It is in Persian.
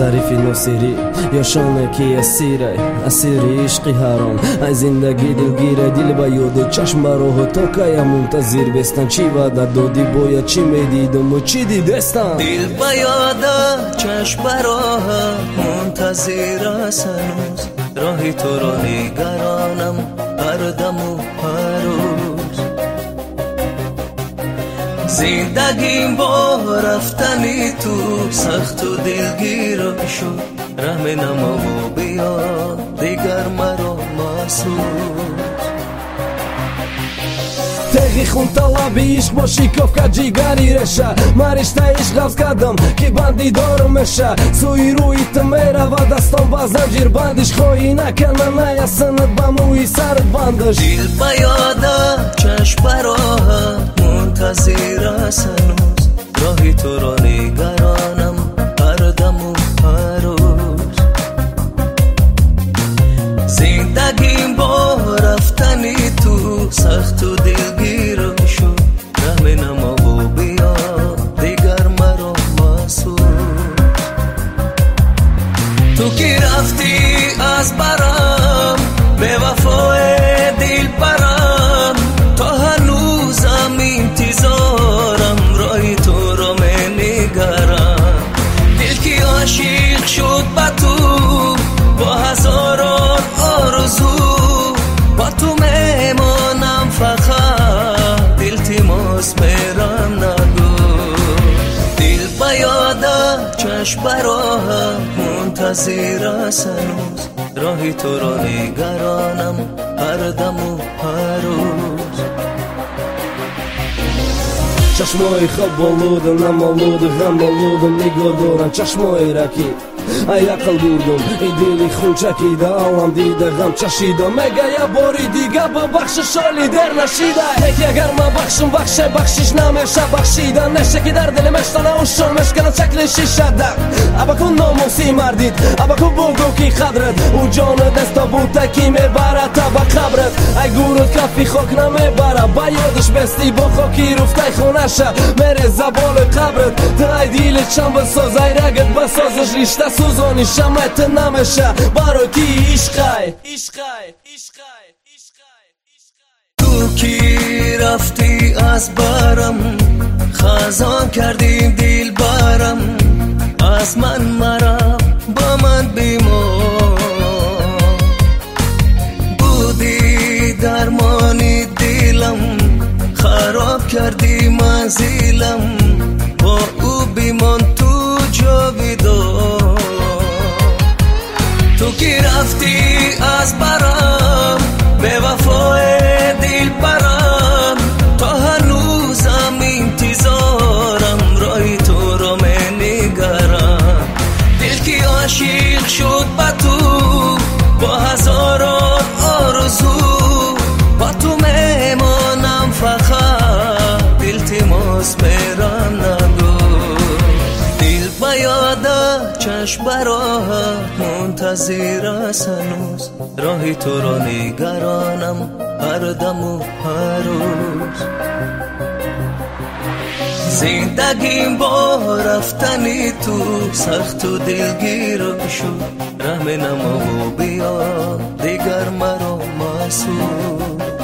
ظریفی نصیری یا شانه که اسیری عشقی حرام ای زندگی دلگیره دل با یاد چشم براه تا که منتظر بستن چی وعده دادی باید چی میدیدم و چی دیدستم دل با یاد چشم براه منتظر است هنوز راهی تو را نگرانم هر دم و هر روز زندگیم با رفتنی تو سخت و دلگیر شد رحم نما و بیا دیگر مرا مسوز تغی خون طلبی عشق با شکافka جیگری رشه من رشته عشق غرض کردم که بندی دارمشه سوی روی تو میرود دستم با زنجیر بندش خواهی نکنه نیستند با موی سرت بندش دل با یاد چشم براه منتظر است هنوز راهی تو را نگرانم هر دم و هر روز زندگیم با رفتنی تو سخت و دلگیر شد رحم نما و بیا دیگر مرا مسوز تو که رفتی از برم به وفای دل برم تا هنوزم انتظارم رای تو را نگرم دل که عاشق شد با تو با هزاران آرزو با تو میمانم فقط دل تماس میرم نگو دل با یاد چشم براه منتظر است هنوز راهی تو را نگرانم هر دم و هر روز چشمای خواب بالودم نمالودم غم بالودم نگاه دارم چشمای رکی ای عقل بردم ای دلی خون چکیده عالم دیده غم چشیده مگه یه باری دیگه با بخششالی در نشیده یکی اگر من بخشم بخشش نمیشه بخشیده نشه که در دل مشتانه اوشون مشکنه چکل شیشه ده ابا کن ناموسی مردید ابا کن بگو کی قدرت او جان دستا بوده کی میبره تا با قبرت ای گورت کفی خاک نمیبره با یادش بستی با خاکی رفته خونشه میره زبال قبرت تا ای دیل چند بساز ای رگت بسازش ریشته سوزانی شمت نمیشه برای کی عشقای تو کی رفتی از برم خزان کردیم دل برم از من مرا با من بیمار بودی درمانی دلم خراب کردی منزلم با او بیمان تو جاویدان تو کی رفتی از برم به وفای دل برم تا هنوزم انتظارم رای تو را نگرم دل کی عاشق شد با تو با هزاران آرزو با تو میمانم فقط دل تماس میرم نگو دل با یاد چشم براه منتظر است هنوز راهی تو را نگرانم هر دم و هر روز زندگیم با رفتنی تو سخت و دلگیر شد رحم نما و بیا دیگر مرا مسوز